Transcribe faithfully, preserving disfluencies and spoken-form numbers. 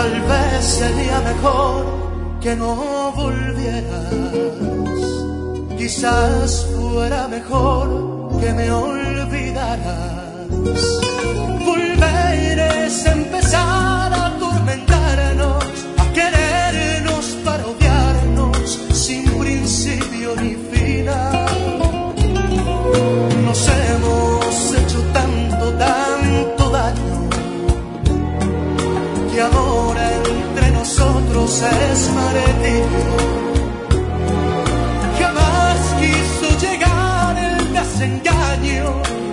Tal vez sería mejor que no volvieras. Quizás fuera mejor que me olvidaras. Volver es empezar a atormentarnos, a querernos para odiarnos sin principio ni final. Nos hemos hecho tanto, tanto daño, que ahora entre nosotros es martirio. Jamás quiso llegar el desengaño